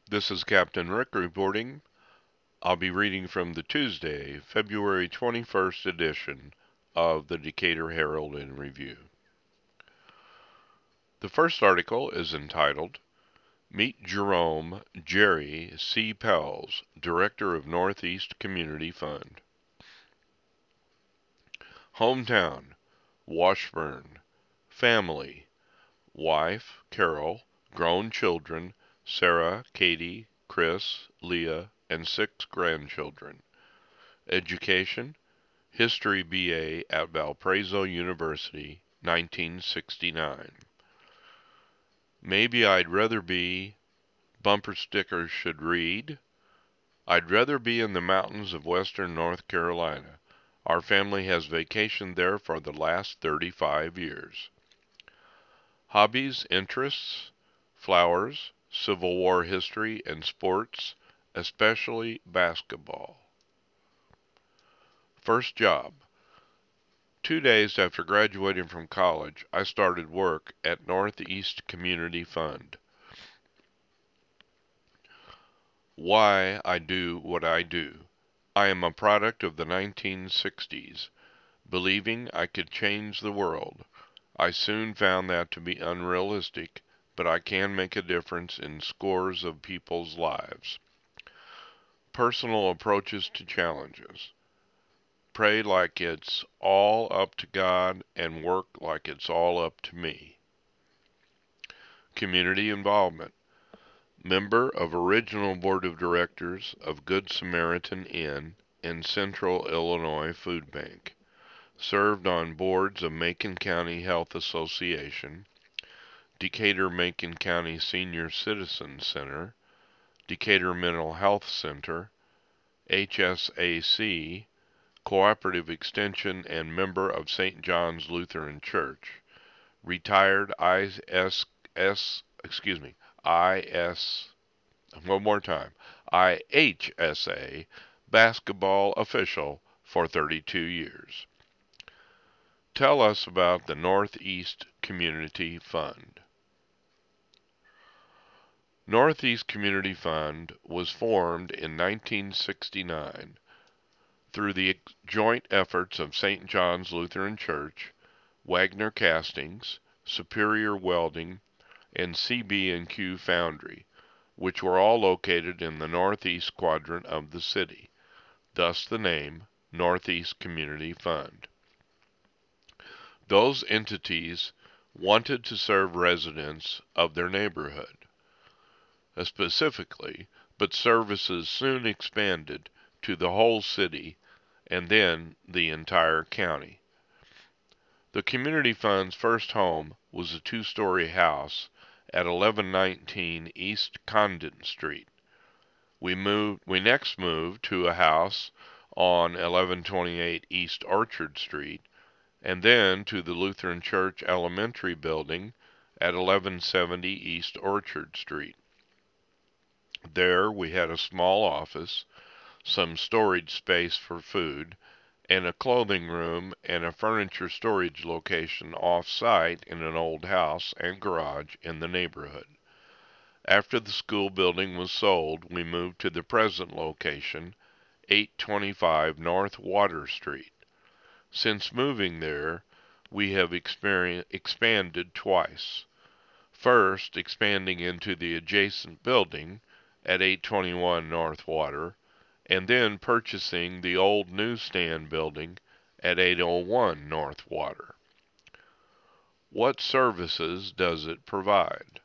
This is Captain Rick reporting. I'll be reading from the Tuesday, February 21st edition of the Decatur Herald in Review. The first article is entitled, Meet Jerome Jerry C. Pells, Director of Northeast Community Fund. Hometown, Washburn. Family, wife, Carol, grown children, Sarah, Katie, Chris, Leah, and 6 grandchildren. Education, History BA at Valparaiso University, 1969. Maybe I'd rather be, bumper stickers should read, I'd rather be in the mountains of western North Carolina. Our family has vacationed there for the last 35 years. Hobbies, interests, flowers, Civil War history, and sports, especially basketball. First job. 2 days after graduating from college, I started work at Northeast Community Fund. Why I do what I do. I am a product of the 1960s, believing I could change the world. I soon found that to be unrealistic, but I can make a difference in scores of people's lives. Personal approaches to challenges. Pray like it's all up to God and work like it's all up to me. Community involvement. Member of original board of directors of Good Samaritan Inn and Central Illinois Food Bank. Served on boards of Macon County Health Association, Decatur-Macon County Senior Citizen Center, Decatur Mental Health Center, HSAC, Cooperative Extension, and member of St. John's Lutheran Church. Retired IHSA basketball official for 32 years. Tell us about the Northeast Community Fund. Northeast Community Fund was formed in 1969 through the joint efforts of St. John's Lutheran Church, Wagner Castings, Superior Welding, and CB&Q Foundry, which were all located in the northeast quadrant of the city, thus the name Northeast Community Fund. Those entities wanted to serve residents of their neighborhood specifically, but services soon expanded to the whole city and then the entire county. The Community Fund's first home was a 2-story house at 1119 East Condon Street. We next moved to a house on 1128 East Orchard Street, and then to the Lutheran Church Elementary Building at 1170 East Orchard Street. There we had a small office, some storage space for food, and a clothing room and a furniture storage location off-site in an old house and garage in the neighborhood. After the school building was sold, we moved to the present location, 825 North Water Street. Since moving there, we have expanded twice. First, expanding into the adjacent building at 821 North Water, and then purchasing the old newsstand building at 801 North Water. What services does it provide?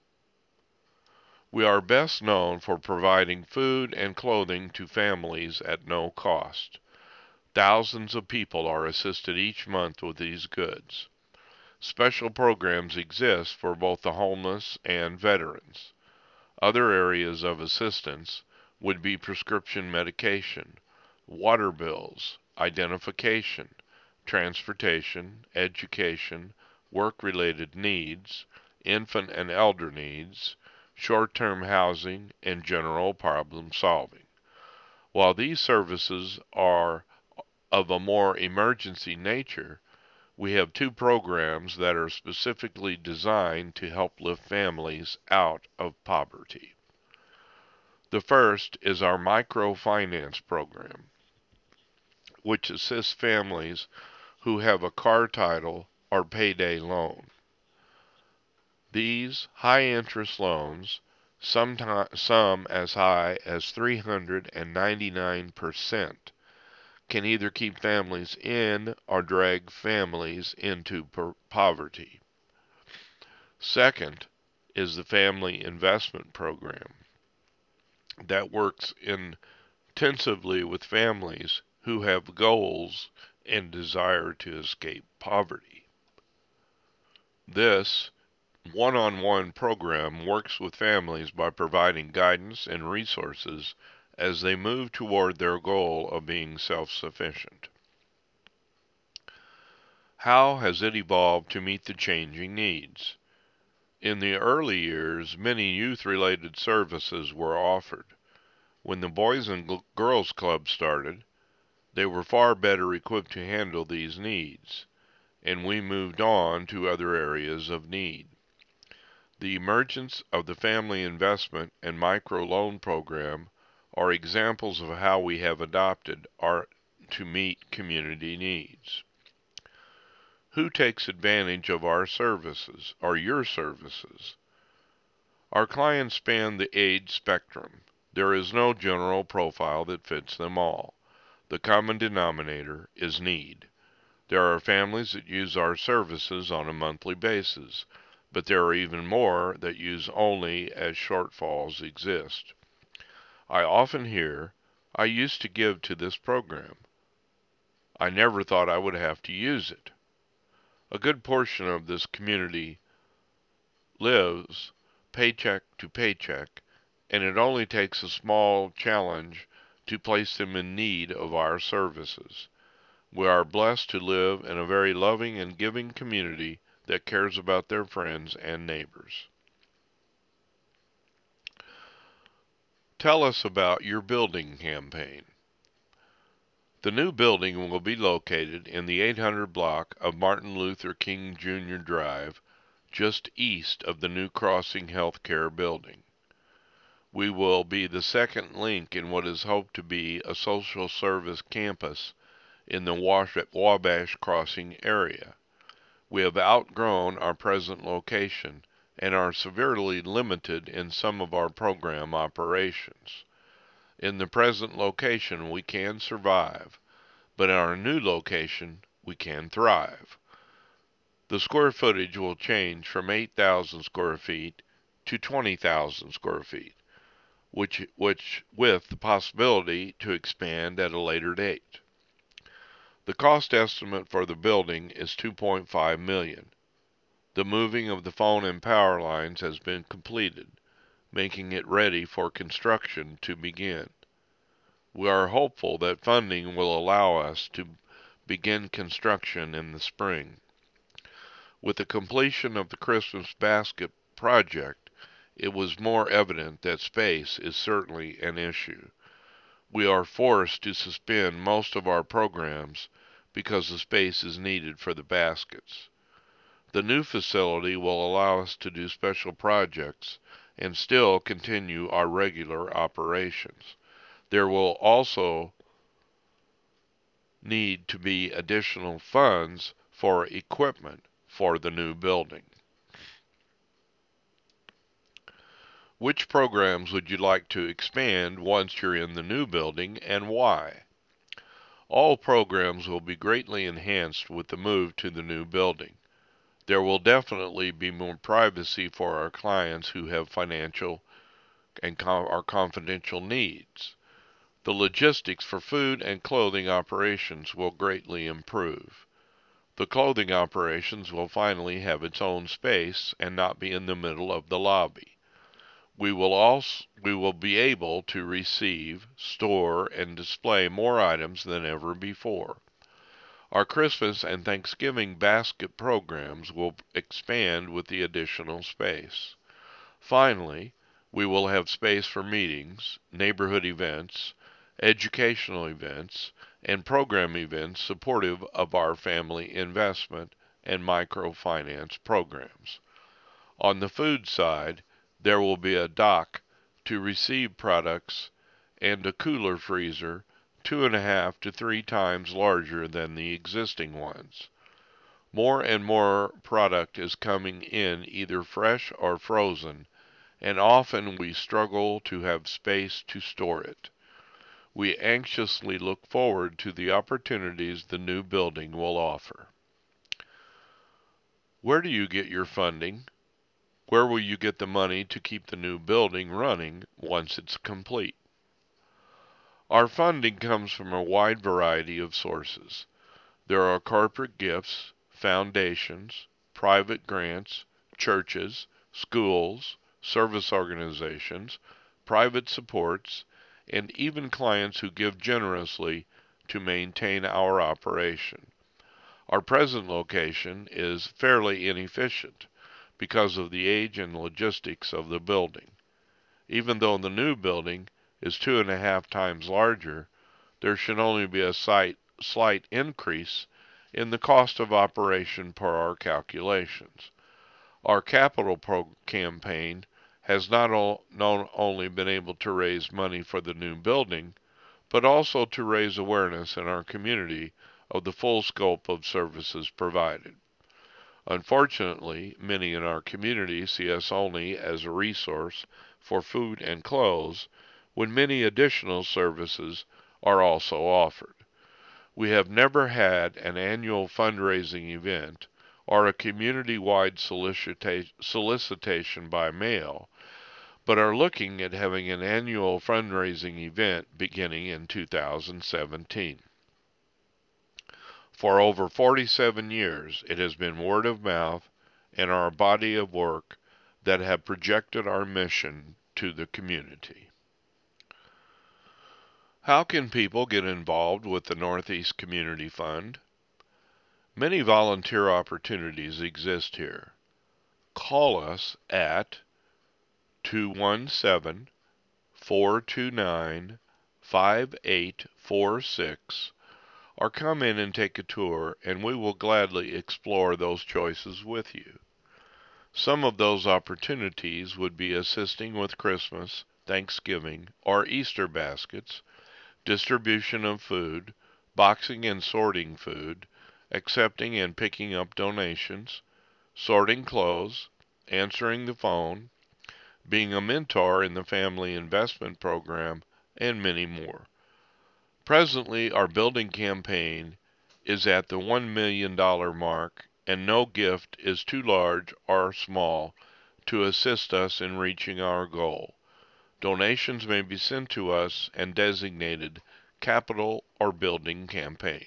We are best known for providing food and clothing to families at no cost. Thousands of people are assisted each month with these goods. Special programs exist for both the homeless and veterans. Other areas of assistance would be prescription medication, water bills, identification, transportation, education, work-related needs, infant and elder needs, short-term housing, and general problem solving. While these services are of a more emergency nature, we have 2 programs that are specifically designed to help lift families out of poverty. The first is our microfinance program, which assists families who have a car title or payday loan. These high-interest loans, some as high as 399%, can either keep families in or drag families into poverty. Second is the Family Investment Program that works intensively with families who have goals and desire to escape poverty. This one-on-one program works with families by providing guidance and resources as they move toward their goal of being self-sufficient. How has it evolved to meet the changing needs? In the early years, many youth-related services were offered. When the Boys and Girls Club started, they were far better equipped to handle these needs, and we moved on to other areas of need. The emergence of the Family Investment and Microloan Program are examples of how we have adopted art to meet community needs. Who takes advantage of our services or your services? Our clients span the age spectrum. There is no general profile that fits them all. The common denominator is need. There are families that use our services on a monthly basis, but there are even more that use only as shortfalls exist. I often hear, "I used to give to this program. I never thought I would have to use it." A good portion of this community lives paycheck to paycheck, and it only takes a small challenge to place them in need of our services. We are blessed to live in a very loving and giving community that cares about their friends and neighbors. Tell us about your building campaign. The new building will be located in the 800 block of Martin Luther King Jr. Drive, just east of the New Crossing Healthcare building. We will be the second link in what is hoped to be a social service campus in the Wabash Crossing area. We have outgrown our present location and are severely limited in some of our program operations. In the present location we can survive, but in our new location we can thrive. The square footage will change from 8,000 square feet to 20,000 square feet, which with the possibility to expand at a later date. The cost estimate for the building is $2.5 million. The moving of the phone and power lines has been completed, making it ready for construction to begin. We are hopeful that funding will allow us to begin construction in the spring. With the completion of the Christmas basket project, it was more evident that space is certainly an issue. We are forced to suspend most of our programs because the space is needed for the baskets. The new facility will allow us to do special projects and still continue our regular operations. There will also need to be additional funds for equipment for the new building. Which programs would you like to expand once you're in the new building, and why? All programs will be greatly enhanced with the move to the new building. There will definitely be more privacy for our clients who have financial and our confidential needs. The logistics for food and clothing operations will greatly improve. The clothing operations will finally have its own space and not be in the middle of the lobby. We will be able to receive, store, and display more items than ever before. Our Christmas and Thanksgiving basket programs will expand with the additional space. Finally, we will have space for meetings, neighborhood events, educational events, and program events supportive of our family investment and microfinance programs. On the food side, there will be a dock to receive products and a cooler freezer 2.5 to 3 times larger than the existing ones. More and more product is coming in either fresh or frozen, and often we struggle to have space to store it. We anxiously look forward to the opportunities the new building will offer. Where do you get your funding? Where will you get the money to keep the new building running once it's complete? Our funding comes from a wide variety of sources. There are corporate gifts, foundations, private grants, churches, schools, service organizations, private supports, and even clients who give generously to maintain our operation. Our present location is fairly inefficient because of the age and logistics of the building. Even though the new building is 2.5 times larger, there should only be a slight increase in the cost of operation per our calculations. Our capital campaign has not only been able to raise money for the new building, but also to raise awareness in our community of the full scope of services provided. Unfortunately, many in our community see us only as a resource for food and clothes, when many additional services are also offered. We have never had an annual fundraising event or a community-wide solicitation by mail, but are looking at having an annual fundraising event beginning in 2017. For over 47 years, it has been word of mouth and our body of work that have projected our mission to the community. How can people get involved with the Northeast Community Fund? Many volunteer opportunities exist here. Call us at 217-429-5846 or come in and take a tour, and we will gladly explore those choices with you. Some of those opportunities would be assisting with Christmas, Thanksgiving, or Easter baskets, distribution of food, boxing and sorting food, accepting and picking up donations, sorting clothes, answering the phone, being a mentor in the family investment program, and many more. Presently, our building campaign is at the $1 million mark, and no gift is too large or small to assist us in reaching our goal. Donations may be sent to us and designated Capital or Building Campaign.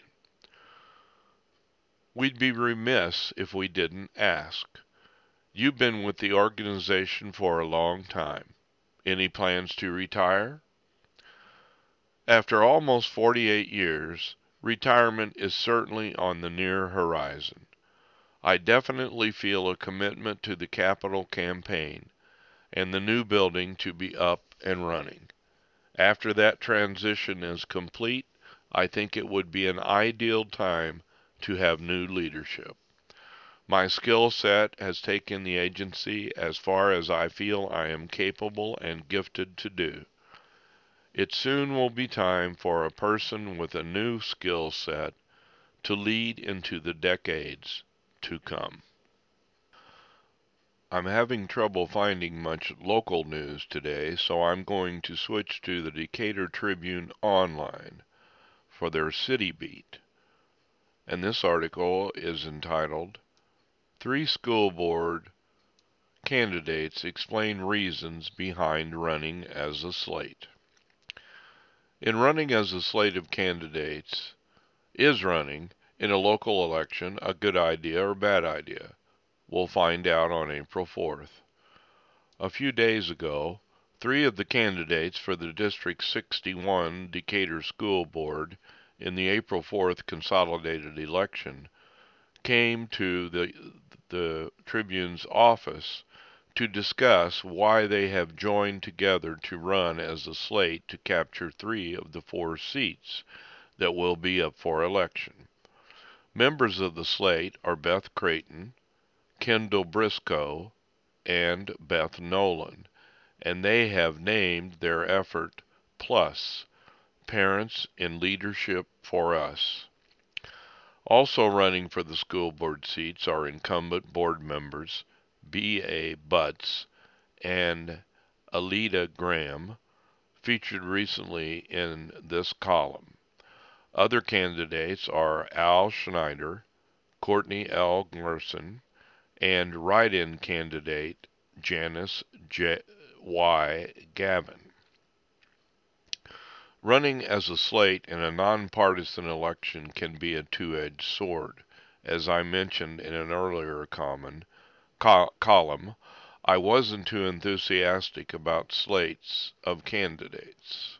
We'd be remiss if we didn't ask. You've been with the organization for a long time. Any plans to retire? After almost 48 years, retirement is certainly on the near horizon. I definitely feel a commitment to the capital campaign and the new building to be up and running. After that transition is complete, I think it would be an ideal time to have new leadership. My skill set has taken the agency as far as I feel I am capable and gifted to do. It soon will be time for a person with a new skill set to lead into the decades to come. I'm having trouble finding much local news today, so I'm going to switch to the Decatur Tribune Online for their City Beat. And this article is entitled, 3 School Board Candidates Explain Reasons Behind Running as a Slate. In running as a slate of candidates, is running in a local election a good idea or bad idea? We'll find out on April 4th. A few days ago, 3 of the candidates for the District 61 Decatur School Board in the April 4th consolidated election came to the Tribune's office to discuss why they have joined together to run as a slate to capture 3 of the 4 seats that will be up for election. Members of the slate are Beth Creighton, Kendall Briscoe, and Beth Nolan, and they have named their effort Plus, Parents in Leadership for Us. Also running for the school board seats are incumbent board members B.A. Butts and Alida Graham, featured recently in this column. Other candidates are Al Schneider, Courtney L. Gerson, and write-in candidate Janice Y. Gavin. Running as a slate in a nonpartisan election can be a two-edged sword. As I mentioned in an earlier column, I wasn't too enthusiastic about slates of candidates.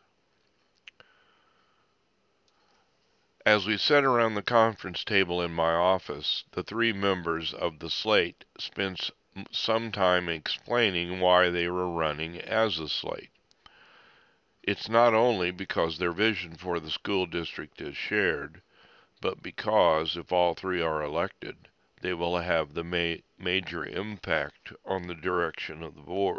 As we sat around the conference table in my office, the three members of the slate spent some time explaining why they were running as a slate. It's not only because their vision for the school district is shared, but because if all three are elected, they will have the major impact on the direction of the board.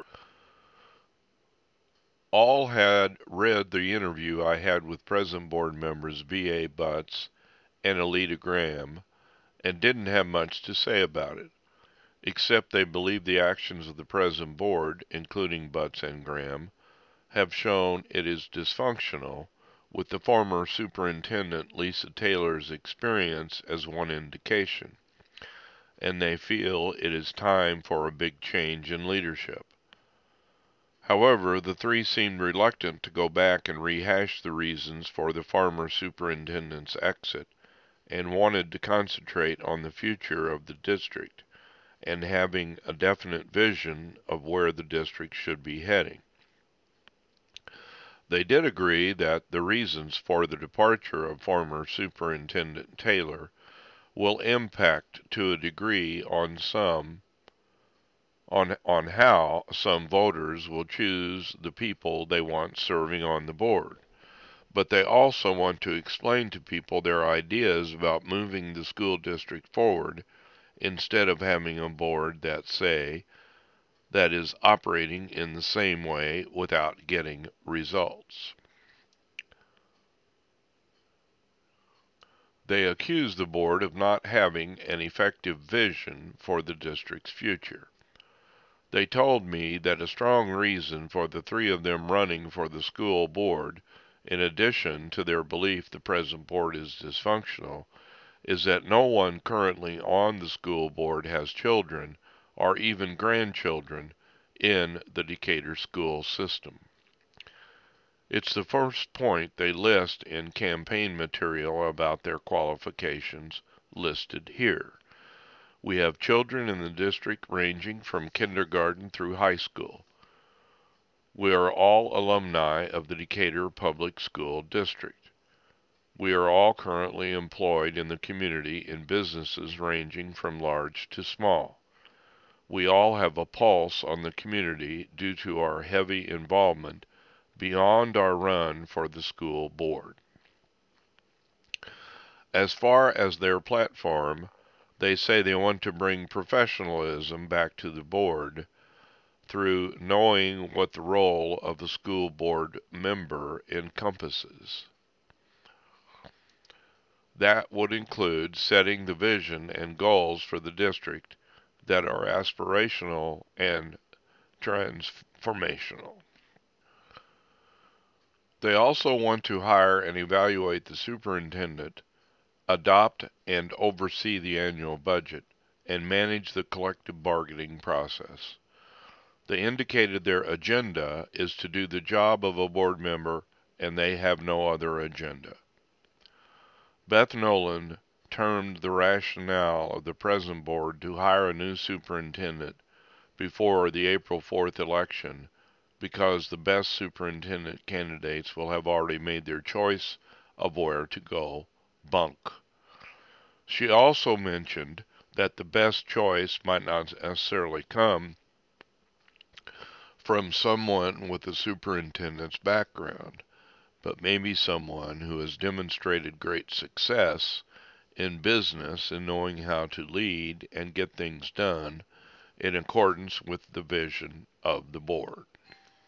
All had read the interview I had with present board members B.A. Butts and Alida Graham and didn't have much to say about it, except they believe the actions of the present board, including Butts and Graham, have shown it is dysfunctional, with the former superintendent Lisa Taylor's experience as one indication, and they feel it is time for a big change in leadership. However, the three seemed reluctant to go back and rehash the reasons for the former superintendent's exit, and wanted to concentrate on the future of the district and having a definite vision of where the district should be heading. They did agree that the reasons for the departure of former Superintendent Taylor will impact to a degree on how some voters will choose the people they want serving on the board. But they also want to explain to people their ideas about moving the school district forward instead of having a board that is operating in the same way without getting results. They accuse the board of not having an effective vision for the district's future. They told me that a strong reason for the three of them running for the school board, in addition to their belief the present board is dysfunctional, is that no one currently on the school board has children or even grandchildren in the Decatur school system. It's the first point they list in campaign material about their qualifications listed here. We have children in the district ranging from kindergarten through high school. We are all alumni of the Decatur Public School District. We are all currently employed in the community in businesses ranging from large to small. We all have a pulse on the community due to our heavy involvement beyond our run for the school board. As far as their platform, they say they want to bring professionalism back to the board through knowing what the role of the school board member encompasses. That would include setting the vision and goals for the district that are aspirational and transformational. They also want to hire and evaluate the superintendent, adopt and oversee the annual budget, and manage the collective bargaining process. They indicated their agenda is to do the job of a board member, and they have no other agenda. Beth Nolan termed the rationale of the present board to hire a new superintendent before the April 4th election because the best superintendent candidates will have already made their choice of where to go bunk. She also mentioned that the best choice might not necessarily come from someone with a superintendent's background, but maybe someone who has demonstrated great success in business and knowing how to lead and get things done in accordance with the vision of the board.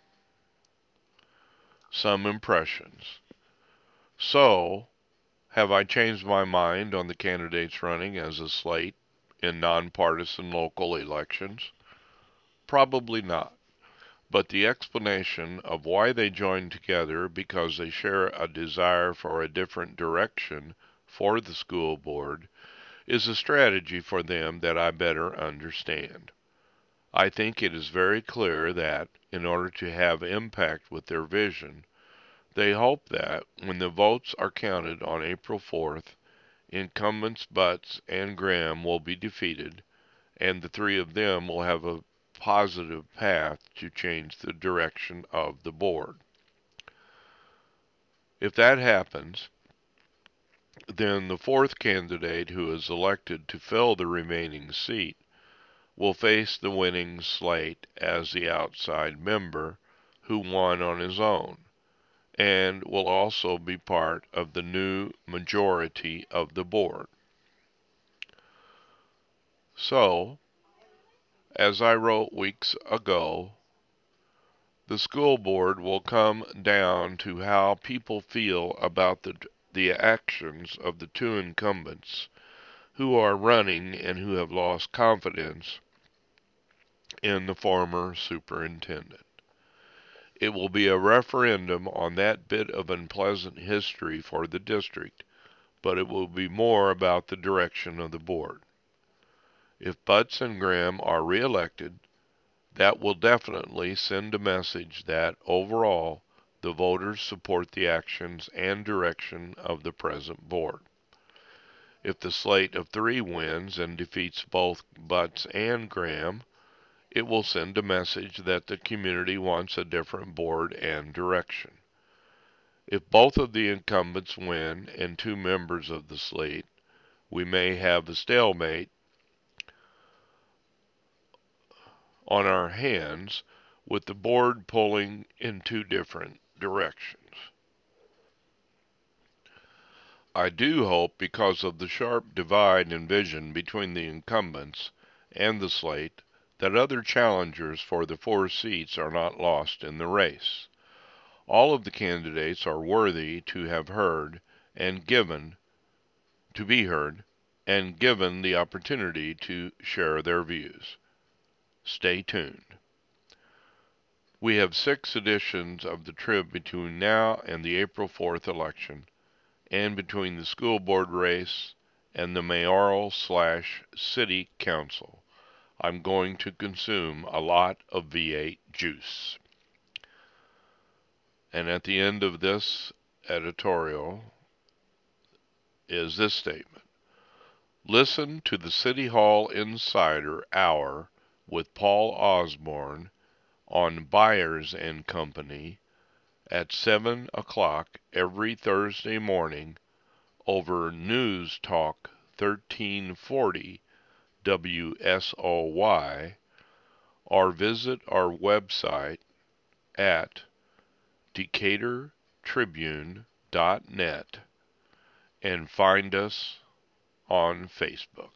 some impressions. So, have I changed my mind on the candidates running as a slate in nonpartisan local elections? Probably not. But the explanation of why they joined together because they share a desire for a different direction for the school board is a strategy for them that I better understand. I think it is very clear that, in order to have impact with their vision, they hope that, when the votes are counted on April 4th, incumbents Butts and Graham will be defeated, and the three of them will have a positive path to change the direction of the board. If that happens, then the fourth candidate who is elected to fill the remaining seat will face the winning slate as the outside member who won on his own, and will also be part of the new majority of the board. So, as I wrote weeks ago, the school board will come down to how people feel about the actions of the two incumbents who are running and who have lost confidence in the former superintendent. It will be a referendum on that bit of unpleasant history for the district, but it will be more about the direction of the board. If Butts and Graham are reelected, that will definitely send a message that, overall, the voters support the actions and direction of the present board. If the slate of three wins and defeats both Butts and Graham, it will send a message that the community wants a different board and direction. If both of the incumbents win and two members of the slate, we may have a stalemate on our hands with the board pulling in two different directions. I do hope, because of the sharp divide in vision between the incumbents and the slate, that other challengers for the four seats are not lost in the race. All of the candidates are worthy to have heard and given to be heard and given the opportunity to share their views. Stay tuned. We have 6 editions of the trip between now and the April 4th election, and between the school board race and the mayoral/city council. I'm going to consume a lot of V8 juice. And at the end of this editorial is this statement. Listen to the City Hall Insider Hour with Paul Osborne on Byers and Company at 7 o'clock every Thursday morning over News Talk 1340 WSOY, or visit our website at DecaturTribune.net and find us on Facebook.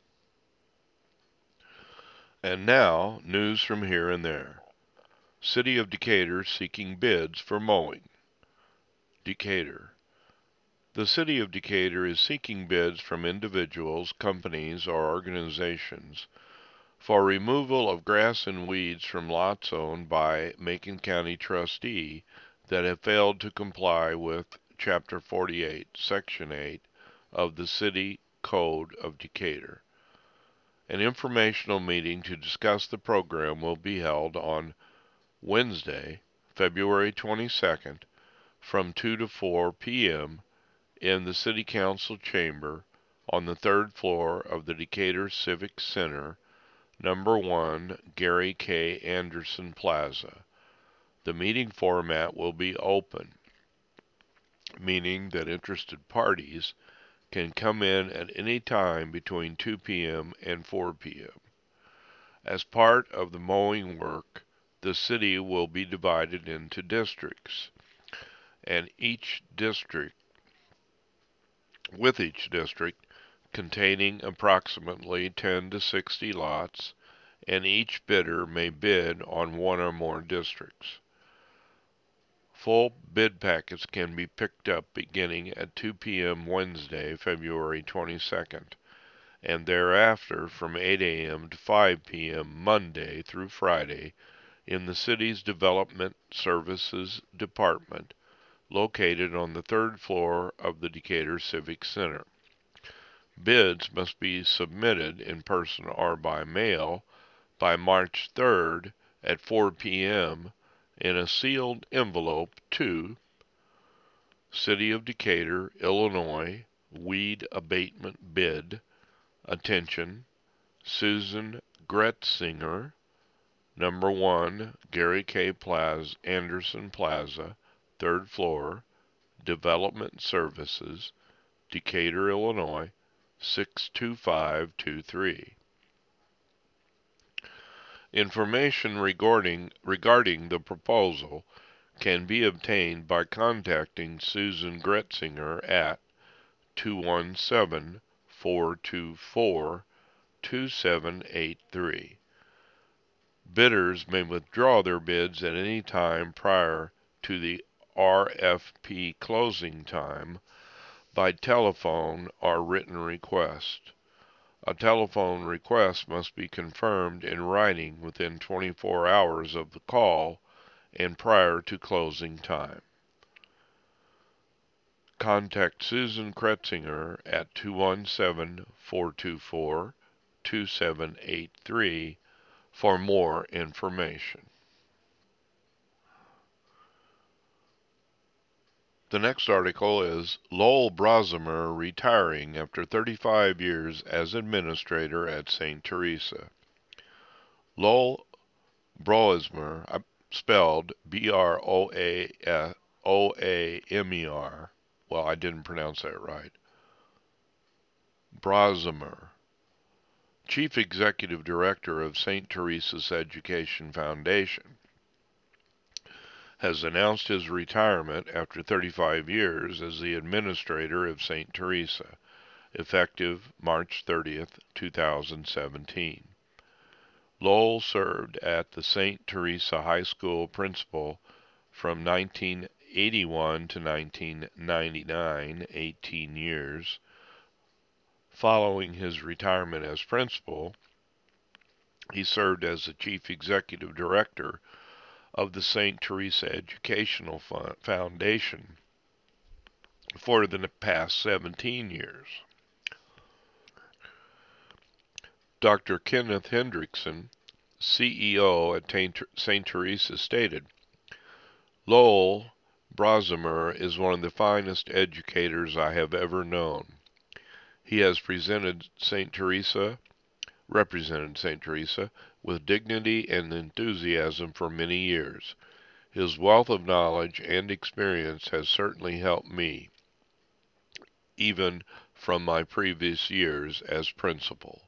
And now, news from here and there. City of Decatur seeking bids for mowing. Decatur. The City of Decatur is seeking bids from individuals, companies, or organizations for removal of grass and weeds from lots owned by Macon County trustee that have failed to comply with Chapter 48, Section 8 of the City Code of Decatur. An informational meeting to discuss the program will be held on Wednesday, February 22nd, from 2 to 4 p.m. in the City Council Chamber on the 3rd floor of the Decatur Civic Center, Number 1 Gary K. Anderson Plaza. The meeting format will be open, meaning that interested parties can come in at any time between 2 p.m. and 4 p.m. As part of the mowing work, the city will be divided into districts, and each district containing approximately 10 to 60 lots, and each bidder may bid on one or more districts. Full bid packets can be picked up beginning at 2 p.m. Wednesday, February 22nd, and thereafter from 8 a.m. to 5 p.m. Monday through Friday in the city's Development Services Department, located on the third floor of the Decatur Civic Center. Bids must be submitted in person or by mail by March 3rd at 4 p.m. in a sealed envelope to City of Decatur, Illinois, Weed Abatement Bid. Attention, Susan Gretzinger, Number 1, Gary K. Plaza, Anderson Plaza, 3rd floor, Development Services, Decatur, Illinois, 62523. Information regarding the proposal can be obtained by contacting Susan Gretzinger at 217-424-2783. Bidders may withdraw their bids at any time prior to the RFP closing time by telephone or written request. A telephone request must be confirmed in writing within 24 hours of the call and prior to closing time. Contact Susan Kretzinger at 217-424-2783 for more information. The next article is Lowell Brosimer retiring after 35 years as administrator at St. Teresa. Lowell Brosimer, spelled Broaoamer. Well, I didn't pronounce that right. Brosimer, Chief Executive Director of St. Teresa's Education Foundation, has announced his retirement after 35 years as the administrator of St. Teresa, effective March 30th, 2017. Lowell served at the St. Teresa High School principal from 1981 to 1999, 18 years. Following his retirement as principal, he served as the Chief Executive Director of the St. Teresa Educational Foundation for the past 17 years. Dr. Kenneth Hendrickson, CEO at St. Teresa, stated, Lowell Brosimer is one of the finest educators I have ever known. He has represented St. Teresa with dignity and enthusiasm for many years. His wealth of knowledge and experience has certainly helped me, even from my previous years as principal.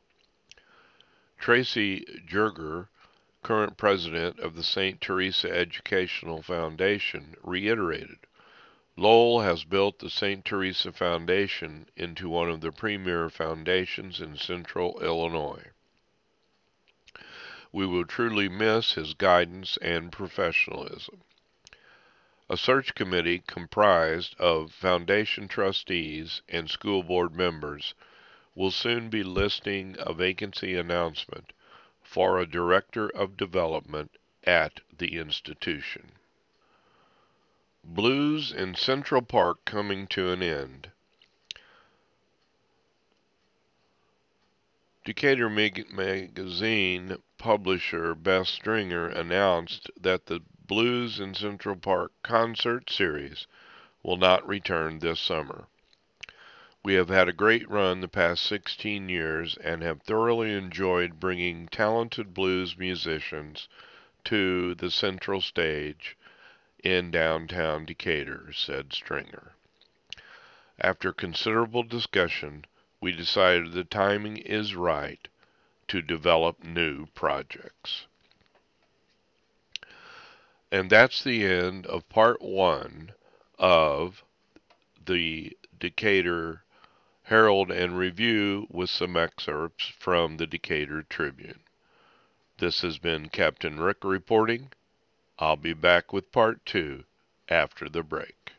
Tracy Jerger, current president of the St. Teresa Educational Foundation, reiterated, Lowell has built the St. Teresa Foundation into one of the premier foundations in central Illinois. We will truly miss his guidance and professionalism. A search committee comprised of foundation trustees and school board members will soon be listing a vacancy announcement for a director of development at the institution. Blues in Central Park coming to an end. Decatur Magazine publisher Beth Stringer announced that the Blues in Central Park concert series will not return this summer. We have had a great run the past 16 years and have thoroughly enjoyed bringing talented blues musicians to the central stage in downtown Decatur, said Stringer. After considerable discussion, we decided the timing is right to develop new projects. And that's the end of part one of the Decatur Herald and Review with some excerpts from the Decatur Tribune. This has been Captain Rick reporting. I'll be back with part two after the break.